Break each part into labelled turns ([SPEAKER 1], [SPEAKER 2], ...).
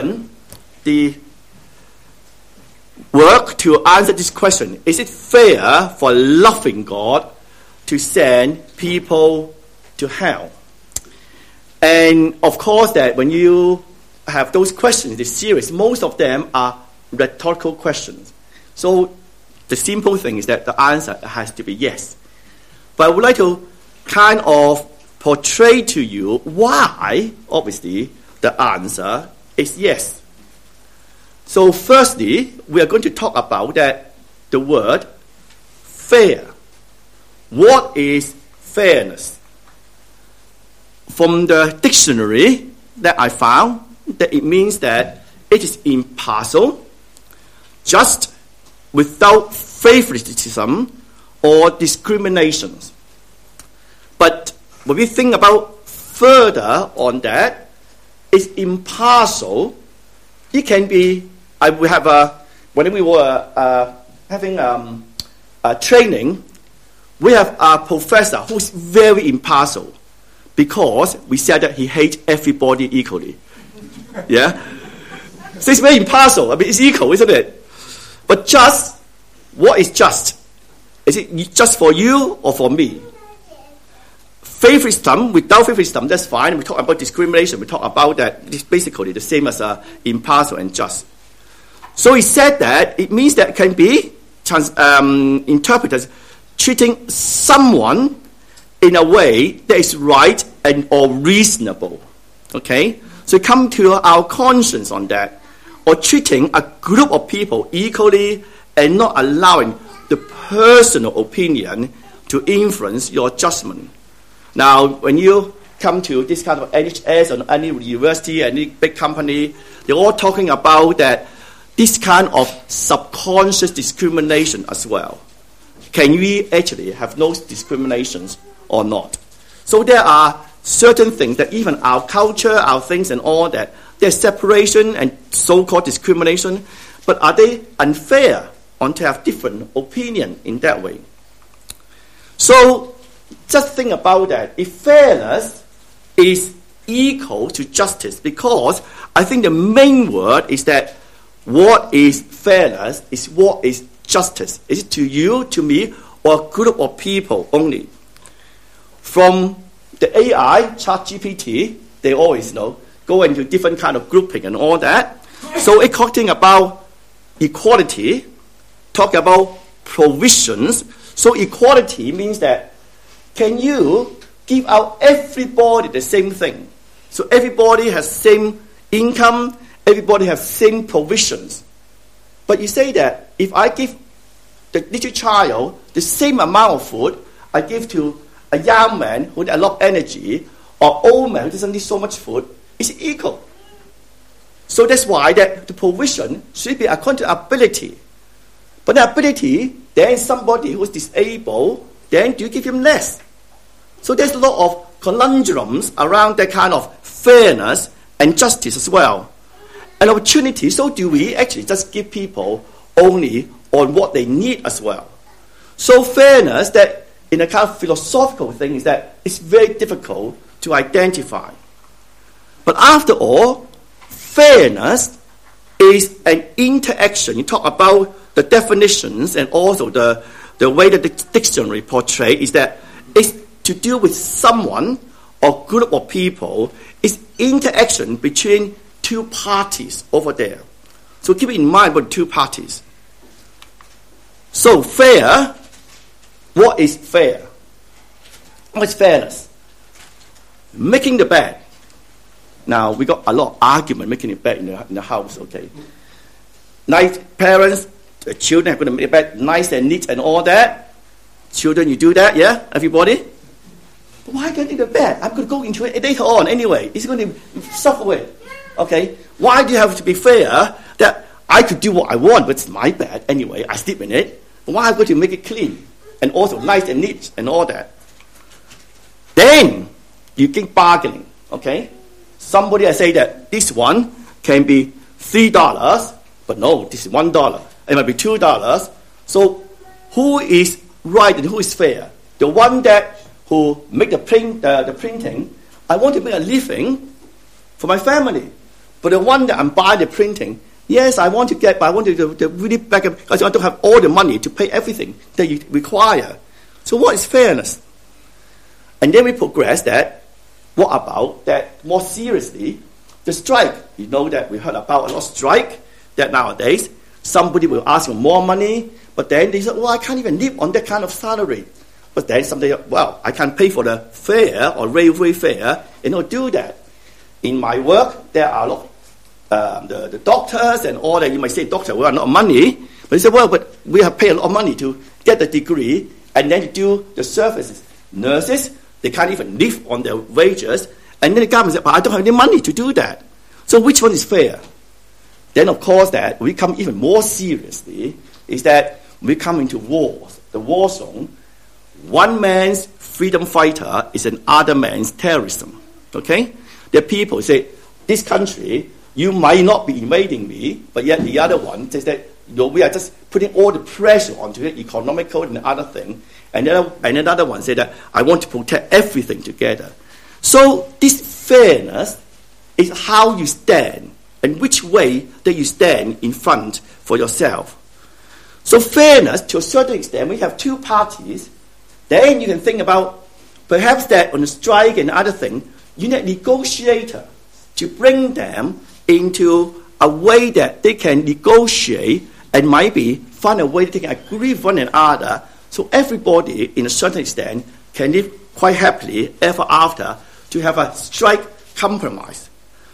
[SPEAKER 1] the work to answer this question. Is it fair for a loving God to send people to hell? And of course that when you have those questions in this series, most of them are rhetorical questions. So the simple thing is that the answer has to be yes. But I would like to kind of portray to you why, obviously, the answer is yes. So firstly, we are going to talk about that the word fair. What is fairness? From the dictionary that I found, that it means that it is impartial, just, without favoritism or discriminations. But when we think about further on that, it's impartial. It can be. We have when we were having a training, we have a professor who's very impartial because we said that he hates everybody equally. Yeah, so it's very impartial. I mean, it's equal, isn't it? But just, what is just? Is it just for you or for me? Favoritism, without favoritism, that's fine. We talk about discrimination. We talk about that. It's basically the same as impartial and just. So he said that it means that it can be interpreted as treating someone in a way that is right and or reasonable. Okay? So come to our conscience on that. Or treating a group of people equally and not allowing the personal opinion to influence your judgment. Now, when you come to this kind of NHS or any university, any big company, they're all talking about that this kind of subconscious discrimination as well. Can we actually have no discriminations or not? So there are certain things that even our culture, our things and all that, there's separation and so-called discrimination, but are they unfair or to have different opinion in that way? So just think about that. If fairness is equal to justice, because I think the main word is that what is fairness is what is justice. Is it to you, to me, or a group of people only? From the AI, ChatGPT, they always know, go into different kind of grouping and all that. So it's talking about equality, talk about provisions. So equality means that can you give out everybody the same thing? So everybody has same income, everybody has same provisions. But you say that if I give the little child the same amount of food I give to a young man who has a lot of energy, or old man who doesn't need so much food, it's equal. So that's why that the provision should be according to ability. But the ability, then somebody who is disabled, then do you give him less? So there's a lot of conundrums around that kind of fairness and justice as well. An opportunity, so do we actually just give people only on what they need as well? So fairness, that in a kind of philosophical thing, is that it's very difficult to identify. But after all, fairness is an interaction. You talk about the definitions and also the way that the dictionary portrays is that it's to do with someone or group of people. It's interaction between two parties over there. So keep in mind about two parties. So fair, what is fair? What is fairness? Making the bed. Now, we got a lot of argument making the bed in the house, okay? Nice parents, the children are going to make the bed nice and neat and all that. Children, you do that, yeah? Everybody? But why can't I do the bed? I'm going to go into it later on anyway. It's going to suffer it. Okay? Why do you have to be fair that I could do what I want, but it's my bed anyway. I sleep in it. But why am I going to make it clean and also nice and neat and all that? Then you keep bargaining, okay? Somebody has say that this one can be $3, but no, this is $1. It might be $2. So who is right and who is fair? The one that who make the printing, I want to make a living for my family. But the one that I'm buying the printing, yes, I want to get, but I want to really back up because I don't have all the money to pay everything that you require. So what is fairness? And then we progress that. What about that more seriously? The strike. You know that we heard about a lot of strike that nowadays somebody will ask for more money, but then they say, well, I can't even live on that kind of salary. But then somebody, well, I can't pay for the fare or railway fare, do that. In my work, there are a lot the doctors and all that. You might say, doctor, we have not money. But you say, well, but we have paid a lot of money to get the degree and then do the services. Nurses, they can't even live on their wages. And then the government says, but I don't have any money to do that. So which one is fair? Then, of course, that we come even more seriously is that we come into wars, the war zone. One man's freedom fighter is another man's terrorism. Okay? There are people who say, this country, you might not be invading me, but yet the other one says that we are just putting all the pressure onto it, economical and other thing. And another one said that I want to protect everything together. So this fairness is how you stand and which way that you stand in front for yourself. So fairness, to a certain extent, we have two parties. Then you can think about perhaps that on a strike and other thing, you need a negotiator to bring them into a way that they can negotiate and maybe find a way that they can agree with one another so everybody, in a certain extent, can live quite happily ever after to have a strike compromise.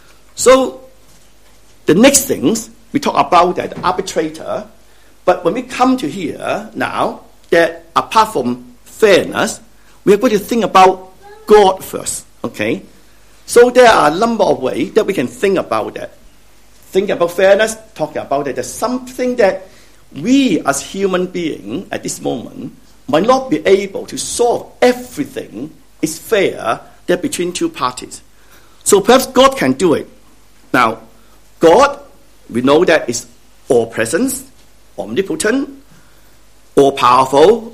[SPEAKER 1] So the next things, we talk about that arbitrator, but when we come to here now, that apart from fairness, we are going to think about God first, okay? So there are a number of ways that we can think about that. Thinking about fairness, talking about that, there's something that we as human beings at this moment might not be able to solve everything is fair that between two parties. So perhaps God can do it. Now, God, we know that is all-present, omnipotent, all-powerful,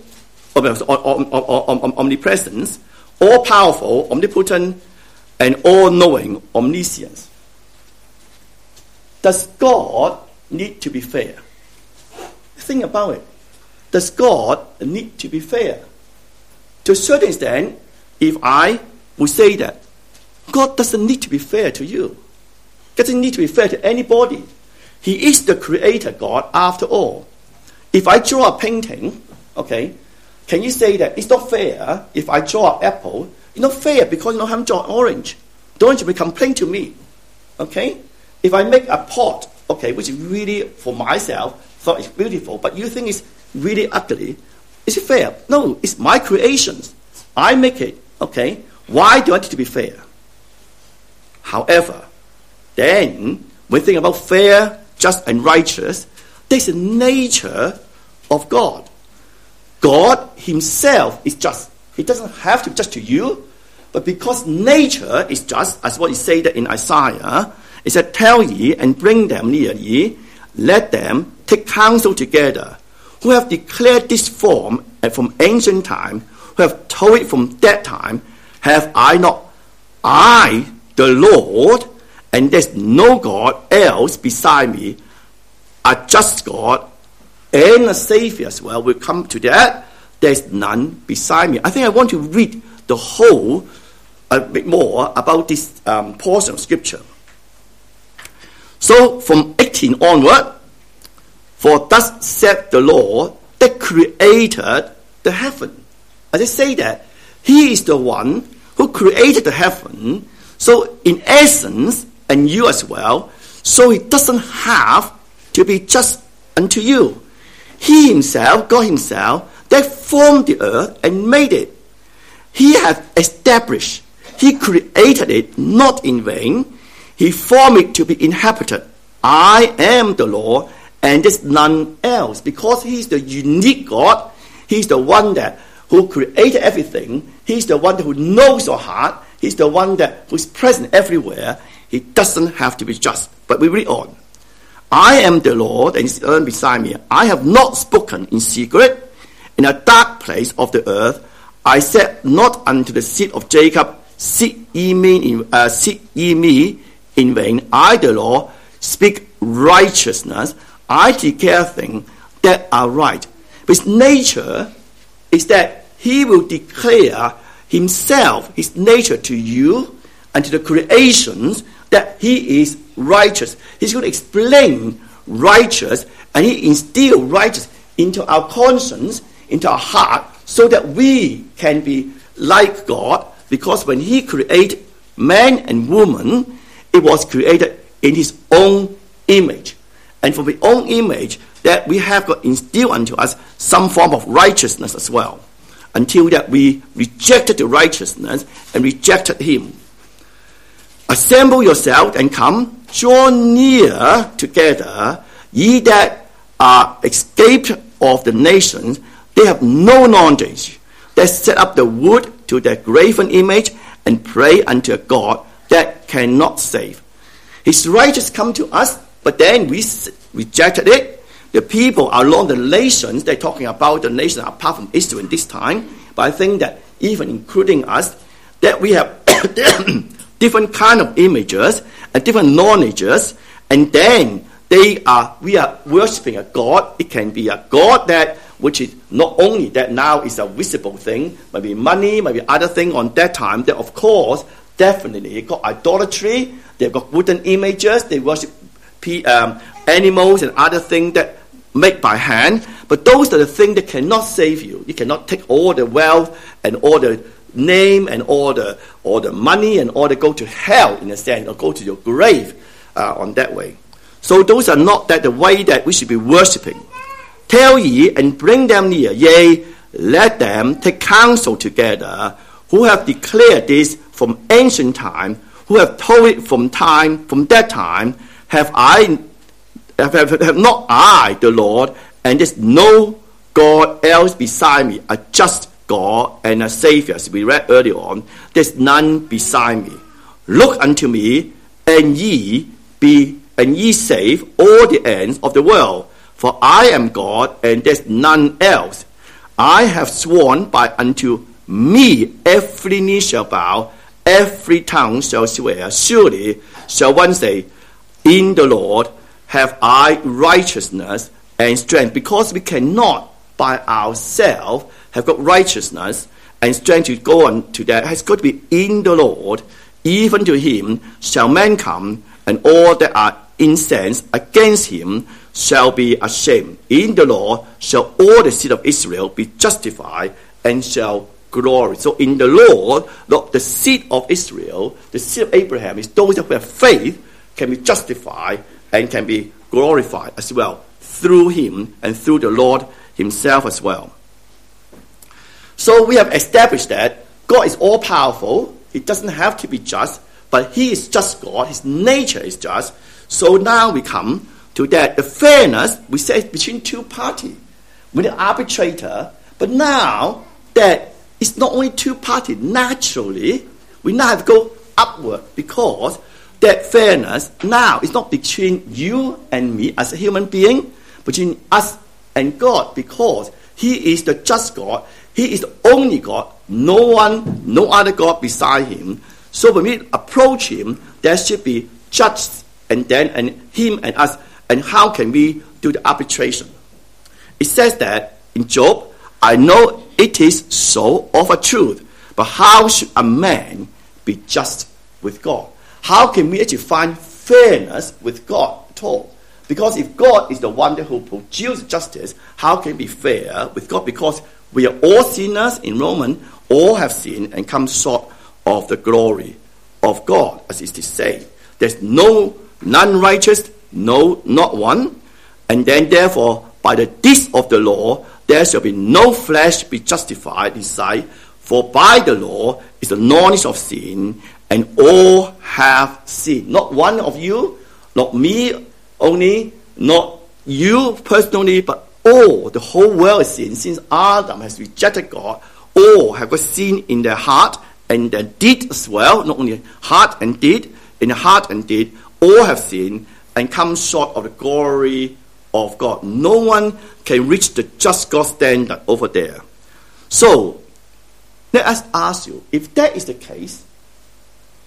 [SPEAKER 1] omnipresence, all-powerful, omnipotent, and all-knowing, omniscience. Does God need to be fair? Think about it. Does God need to be fair? To a certain extent, if I would say that God doesn't need to be fair to you, doesn't need to be fair to anybody. He is the creator God after all. If I draw a painting, okay, can you say that it's not fair if I draw an apple? It's not fair because I haven't drawn orange. Don't you complain to me, okay? If I make a pot, okay, which is really for myself, thought it's beautiful, but you think it's really ugly, is it fair? No, it's my creations. I make it, okay? Why do I need to be fair? However, then, when we think about fair, just, and righteous, there's a nature of God. God himself is just. He doesn't have to be just to you, but because nature is just, as what he said in Isaiah, it said, tell ye and bring them near ye, let them take counsel together, who have declared this form and from ancient time, who have told it from that time, have I not, I, the Lord, and there's no God else beside me, a just God and a Savior as well. We'll come to that. There's none beside me. I think I want to read the whole a bit more about this portion of Scripture. So from 18 onward, for thus said the Lord that created the heaven. As I say that, he is the one who created the heaven. So in essence, and you as well, so he doesn't have to be just unto you. He himself, God himself, that formed the earth and made it. He has established. He created it not in vain. He formed it to be inhabited. I am the Lord, and there's none else. Because he's the unique God. He's the one that who created everything. He's the one who knows your heart. He's the one that who's present everywhere. He doesn't have to be just. But we read on. I am the Lord, and it's earth beside me. I have not spoken in secret. In a dark place of the earth, I said not unto the seed of Jacob, seek ye me in vain. I, the Lord, speak righteousness. I declare things that are right. His nature is that he will declare himself, his nature to you and to the creations, that he is righteous. He's going to explain righteous, and he instill righteous into our conscience, into our heart, so that we can be like God. Because when he created man and woman, it was created in his own image. And from his own image, that we have got instilled unto us some form of righteousness as well, until that we rejected the righteousness and rejected him. Assemble yourself and come, draw near together, ye that are escaped of the nations. They have no knowledge. They set up the wood to their graven image and pray unto a God that cannot save. His righteousness come to us, but then we rejected it. The people along the nations, they're talking about the nations apart from Israel in this time, but I think that even including us, that we have different kind of images and different knowledges, and then we are worshipping a God. It can be a God that which is not only that now is a visible thing, maybe money, maybe other thing on that time, that of course, definitely got idolatry, they've got wooden images, they worship animals and other things that made by hand, but those are the things that cannot save you. You cannot take all the wealth and all the name and all the money and all the go to hell in a sense, or go to your grave on that way. So those are not that the way that we should be worshipping. Tell ye and bring them near, yea, let them take counsel together, who have declared this from ancient time, who have told it from that time, have not I, the Lord, and there's no God else beside me, a just God and a Savior, as we read earlier on. There's none beside me. Look unto me, and ye save all the ends of the world. For I am God, and there's none else. I have sworn by unto me every knee shall bow, every tongue shall swear. Surely shall one say, in the Lord have I righteousness and strength. Because we cannot by ourselves have got righteousness and strength to go on to that, has got to be in the Lord. Even to him shall men come, and all that are incensed against him shall be ashamed. In the Lord shall all the seed of Israel be justified and shall glory. So in the Lord, the seed of Israel, the seed of Abraham, is those that have faith can be justified and can be glorified as well through him and through the Lord himself as well. So we have established that God is all-powerful. He doesn't have to be just, but he is just God. His nature is just. So now we come to that. The fairness, we say, is between two parties, with the arbitrator. But now that it's not only two parties, naturally, we now have to go upward, because that fairness now is not between you and me as a human being, between us and God, because he is the just God. He is the only God. No other God beside him. So when we approach him, there should be judge, and him and us. And how can we do the arbitration? It says that in Job, I know it is so of a truth, but how should a man be just with God? How can we actually find fairness with God at all? Because if God is the one who produces justice, how can we be fair with God? Because we are all sinners in Romans, all have sinned and come short of the glory of God, as it is said. There's none righteous, no, not one. And then therefore, by the deeds of the law, there shall be no flesh be justified in sight. For by the law is the knowledge of sin, and all have sinned. Not one of you, not me only, not you personally, but all, the whole world is sin. Since Adam has rejected God, all have got sin in their heart and their deed as well. Not only heart and deed, in the heart and deed, all have sinned and come short of the glory of God. No one can reach the just God standard over there. So, let us ask you, if that is the case,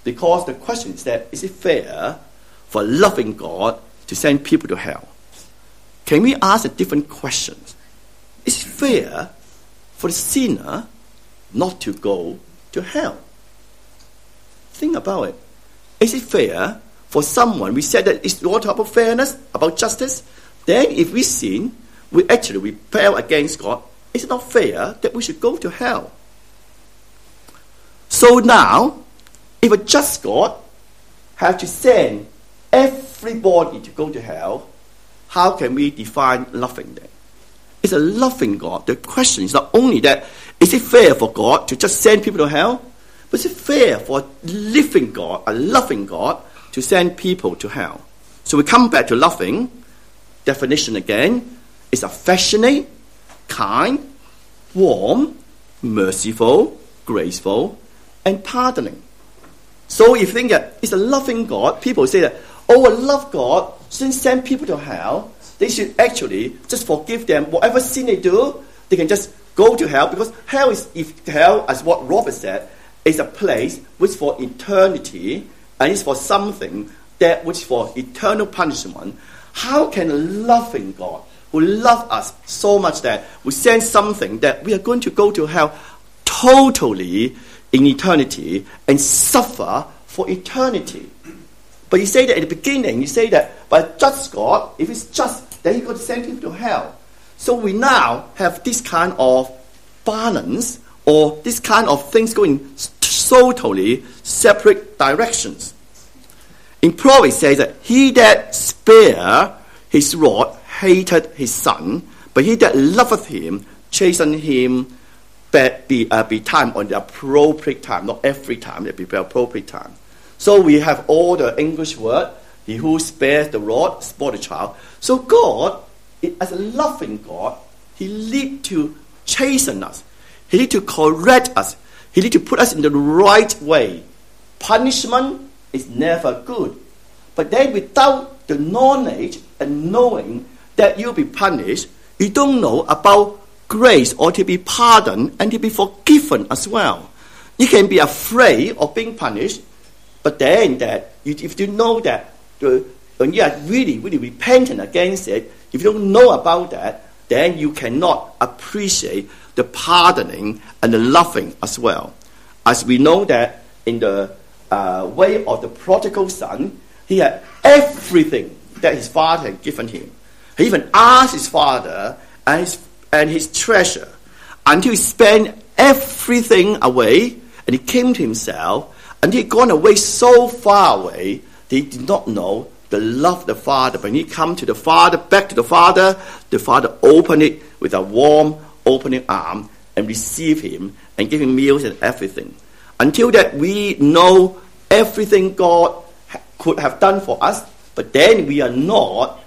[SPEAKER 1] Because the question is that, is it fair for a loving God to send people to hell? Can we ask a different question? Is it fair for the sinner not to go to hell? Think about it. Is it fair for someone, we said that it's all about fairness, about justice, then if we sin, we rebel against God, is it not fair that we should go to hell? So now, if a just God has to send everybody to go to hell, how can we define loving then? It's a loving God. The question is not only that, is it fair for God to just send people to hell? But is it fair for a living God, a loving God, to send people to hell? So we come back to loving. Definition again is affectionate, kind, warm, merciful, graceful, and pardoning. So if you think that it's a loving God, people say that, oh, a love God shouldn't send people to hell. They should actually just forgive them. Whatever sin they do, they can just go to hell, because hell, as what Robert said, is a place which for eternity, and it's for something that which for eternal punishment. How can a loving God who loves us so much that we send something that we are going to go to hell totally in eternity and suffer for eternity? But you say that at the beginning, you say that by a just God, if it's just, then He's going to send people to hell. So we now have this kind of balance, or this kind of things going totally separate directions. In Proverbs it says that he that spare his rod hated his son, but he that loveth him chasten him be time on the appropriate time, not every time, it be the appropriate time. So we have all the English word, he who spares the rod, spoils the child. So God, as a loving God, He need to chasten us. He need to correct us. He need to put us in the right way. Punishment is never good. But then without the knowledge and knowing that you'll be punished, you don't know about grace or to be pardoned and to be forgiven as well. You can be afraid of being punished, but then if you know that, when you are really, really repentant against it, if you don't know about that, then you cannot appreciate the pardoning and the loving as well. As we know that in the way of the prodigal son, he had everything that his father had given him. He even asked his father and his treasure until he spent everything away, and he came to himself, and he had gone away so far away that he did not know the love of the father. When he come to the father, back to the father opened it with a warm opening arm and received him and gave him meals and everything. Until that we know everything God could have done for us, but then we are not,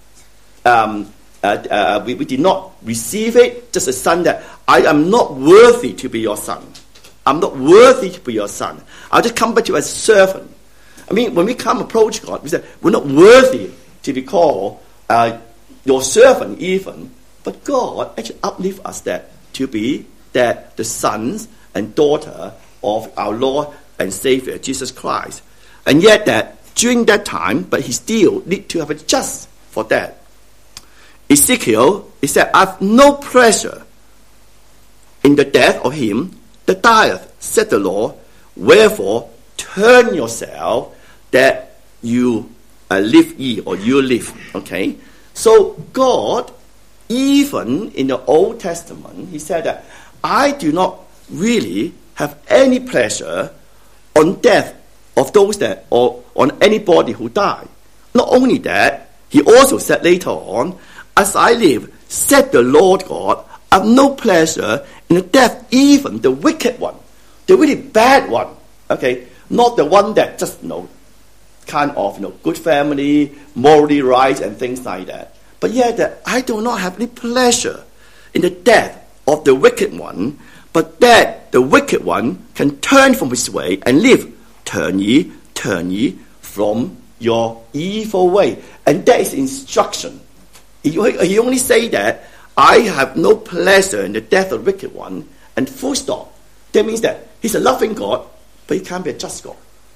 [SPEAKER 1] we did not receive it. Just a son that, I am not worthy to be your son. I'm not worthy to be your son. I'll just come back to you as a servant. I mean, when we come approach God, we say, we're not worthy to be called your servant even, but God actually uplifts us that to be that the sons and daughter of our Lord and Savior, Jesus Christ. And yet that during that time, but he still need to have a just for that. Ezekiel, he said, I have no pleasure in the death of him that dieth, said the Lord, wherefore turn yourself that you live ye, or you live. Okay? So God, even in the Old Testament, he said that I do not really have any pleasure on death of those that, or on anybody who died. Not only that, he also said later on, as I live, said the Lord God, I have no pleasure in the death, even the wicked one, the really bad one. Okay, not the one that just kind of good family, morally right, and things like that. But yet that I do not have any pleasure in the death of the wicked one, but that the wicked one can turn from his way and live. Turn ye from your evil way. And that is instruction. He only say that I have no pleasure in the death of the wicked one, and full stop. That means that he's a loving God, but he can't be a just God.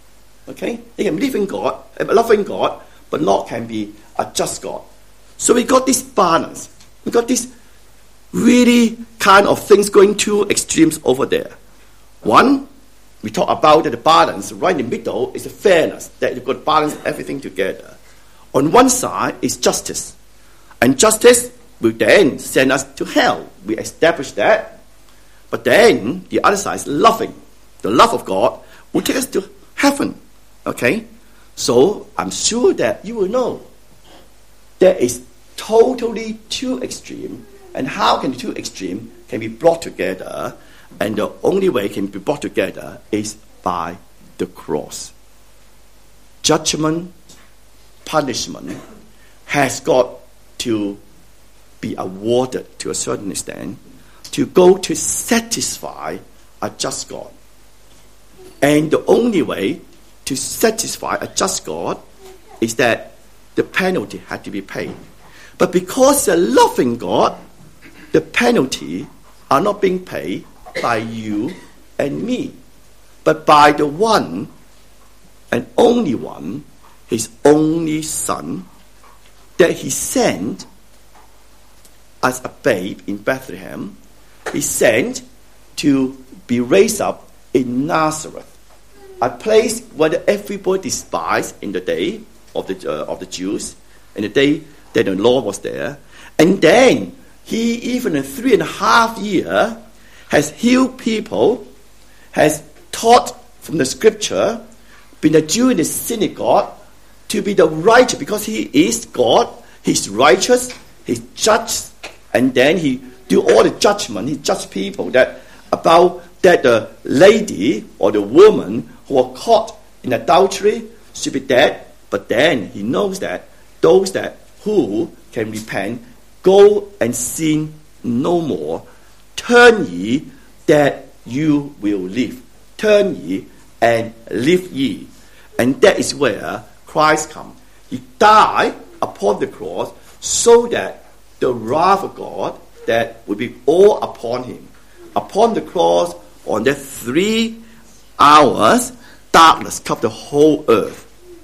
[SPEAKER 1] Okay? He can believe in God, loving God, but not can be a just God. So we got this balance. We got this really kind of things going two extremes over there. One, we talk about that the balance right in the middle is the fairness, that you've got to balance everything together. On one side is justice. And justice will then send us to hell. We establish that. But then the other side is loving. The love of God will take us to heaven. Okay? So I'm sure that you will know there is totally two extremes. And how can the two extremes can be brought together? And the only way it can be brought together is by the cross. Judgment, punishment has got to be awarded to a certain extent to go to satisfy a just God. And the only way to satisfy a just God is that the penalty had to be paid. But because a loving God, the penalty are not being paid by you and me, but by the one and only one, his only Son, that he sent as a babe in Bethlehem. He sent to be raised up in Nazareth, a place where everybody despised in the day of the Jews, in the day that the Lord was there. And then he, even in 3.5 years, has healed people, has taught from the scripture, been a Jew in the synagogue, to be the righteous, because he is God, he's righteous, he's just, and then he do all the judgment, he judge people that about that the lady or the woman who were caught in adultery should be dead, but then he knows that those that who can repent, go and sin no more. Turn ye that you will live. Turn ye and live ye. And that is where Christ comes. He died upon the cross so that the wrath of God that would be all upon him. Upon the cross, on that 3 hours, darkness covered the whole earth.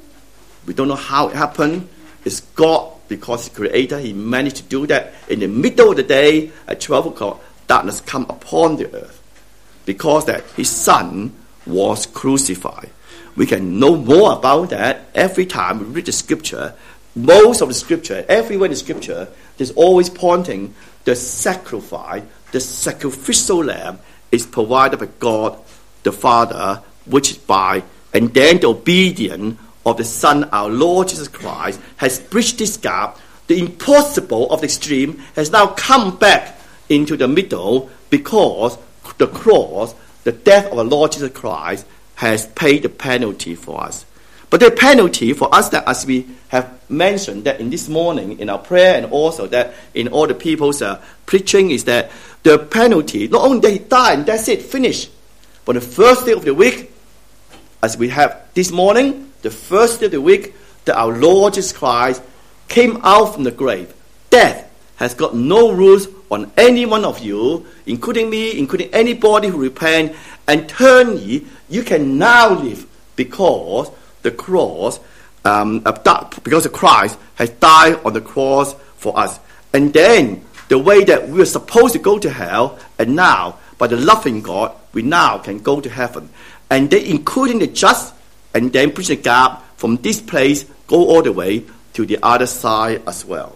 [SPEAKER 1] We don't know how it happened. It's God, because He's Creator, He managed to do that. In the middle of the day, at 12 o'clock, darkness come upon the earth, because that His Son was crucified. We can know more about that every time we read the Scripture. Most of the Scripture, everywhere in the Scripture, there's always pointing the sacrifice, the sacrificial lamb is provided by God the Father, which is by, and then the obedience of the Son, our Lord Jesus Christ, has bridged this gap. The impossible of the extreme has now come back into the middle, because the cross, the death of our Lord Jesus Christ, has paid the penalty for us. But the penalty for us, that as we have mentioned that in this morning in our prayer, and also that in all the people's preaching, is that the penalty, not only that He died and that's it, finished, but the first day of the week, as we have this morning, the first day of the week, that our Lord Jesus Christ came out from the grave. Death has got no rules on any one of you, including me, including anybody who repent and turn ye. You can now live, because the cross, because the Christ has died on the cross for us. And then the way that we were supposed to go to hell, and now by the loving God, we now can go to heaven. And then including the just, and then bridge the gap from this place, go all the way to the other side as well.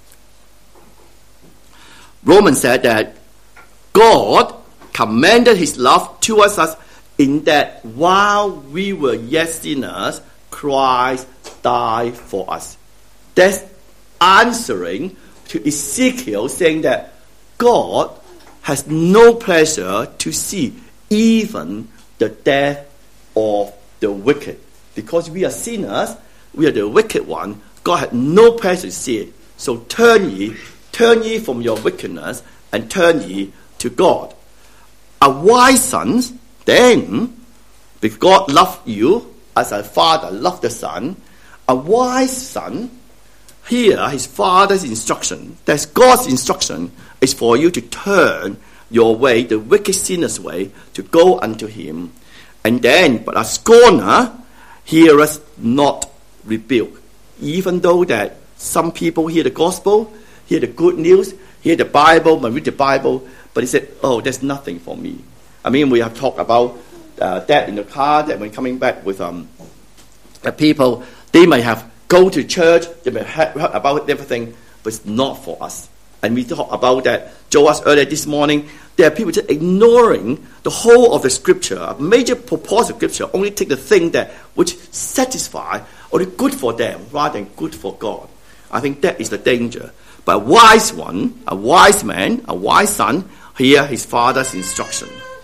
[SPEAKER 1] Romans said that God commended His love towards us, in that while we were yet sinners, Christ died for us. That's answering to Ezekiel, saying that God has no pleasure to see even the death of the wicked. Because we are sinners, we are the wicked one, God had no pleasure to see it. So turn ye from your wickedness, and turn ye to God. A wise son, then, because God loved you as a father loved the son, a wise son, here his father's instruction, that's God's instruction, is for you to turn your way, the wicked sinner's way, to go unto Him. And then, but a scorner, hear us not rebuke. Even though that some people hear the gospel, hear the good news, hear the Bible, might read the Bible, but he said, oh, there's nothing for me. I mean, we have talked about that in the car, that when coming back with the people, they may have go to church, they may have heard about everything, but it's not for us. And we talked about that, Joe asked earlier this morning, there are people just ignoring the whole of the scripture, a major proportion of scripture, only take the thing that which satisfy or is good for them rather than good for God. I think that is the danger. But a wise one, a wise man, a wise son, hear his father's instruction.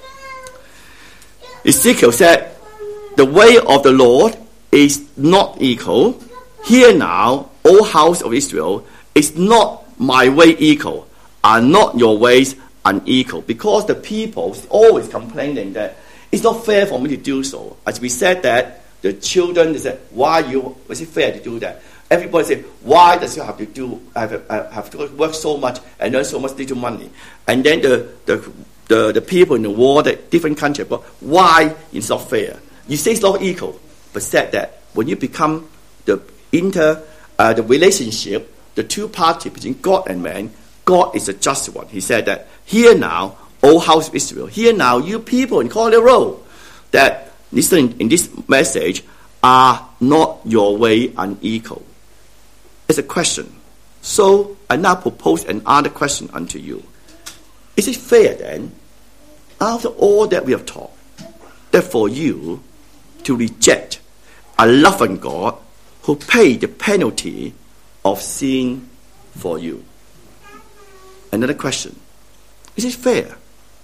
[SPEAKER 1] Ezekiel said, the way of the Lord is not equal. Hear now, O house of Israel, is not my way equal. Are not your ways unequal? Because the people always complaining that it's not fair for me to do so. As we said that, the children said, was it fair to do that? Everybody said, why does you have to have to work so much and earn so much little money? And then the people in the world, the different countries, but why it's not fair? You say it's not equal, but said that when you become the relationship, the two parties between God and man, God is a just one. He said that, hear now, O house of Israel, hear now, you people in Collier Road, that listening in this message, are not your way unequal. It's a question. So I now propose another question unto you. Is it fair then, after all that we have taught, that for you to reject a loving God who paid the penalty of sin for you? Another question. Is it fair?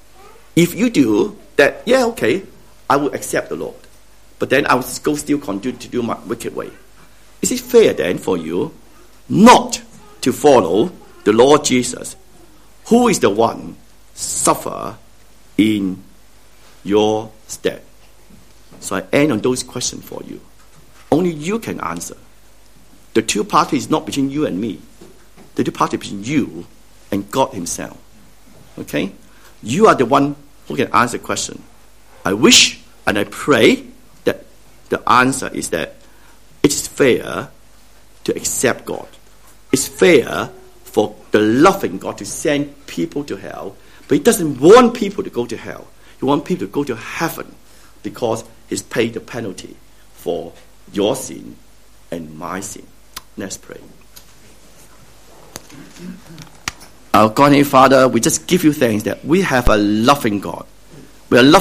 [SPEAKER 1] If you do that, yeah, okay, I will accept the Lord. But then I will still continue to do my wicked way. Is it fair then for you not to follow the Lord Jesus, who is the one suffer in your stead? So I end on those questions for you. Only you can answer. The two parties is not between you and me. The two parties between you and God himself. Okay? You are the one who can answer the question. I wish and I pray that the answer is that it's fair to accept God. It's fair for the loving God to send people to hell, but he doesn't want people to go to hell. He wants people to go to heaven because he's paid the penalty for your sin and my sin. Let's pray. Our God and Father, we just give you thanks that we have a loving God. We are loving